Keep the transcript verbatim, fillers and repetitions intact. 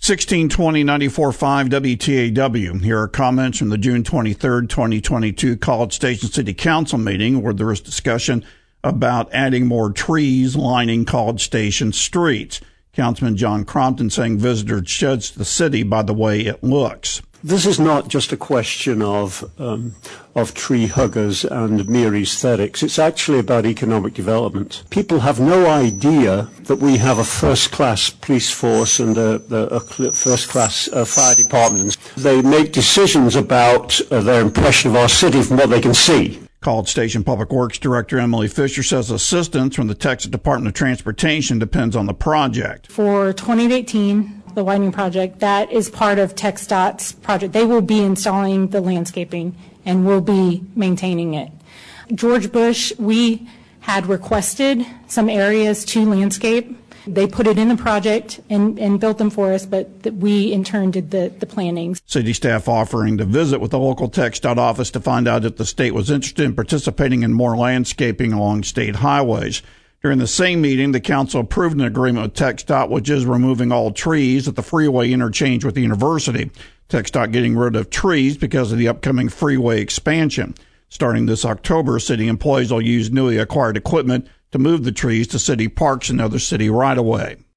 sixteen twenty ninety-four point five W T A W. Here are comments from the June twenty-third, twenty twenty-two College Station City Council meeting, where there was discussion about adding more trees lining College Station streets. Councilman John Crompton saying visitors judge the city by the way it looks. This is not just a question of um, of tree huggers and mere aesthetics. It's actually about economic development. People have no idea that we have a first-class police force and a, a first-class uh, fire department. They make decisions about uh, their impression of our city from what they can see. College Station Public Works Director Emily Fisher says assistance from the Texas Department of Transportation depends on the project. For twenty eighteen, the widening project, that is part of TxDOT's project. They will be installing the landscaping and will be maintaining it. George Bush, we had requested some areas to landscape. They put it in the project and, and built them for us, but th- we in turn did the, the planning. City staff offering to visit with the local TxDOT office to find out if the state was interested in participating in more landscaping along state highways. During the same meeting, the council approved an agreement with TxDOT, which is removing all trees at the freeway interchange with the university. TxDOT getting rid of trees because of the upcoming freeway expansion. Starting this October, city employees will use newly acquired equipment to move the trees to city parks and other city right-of-way.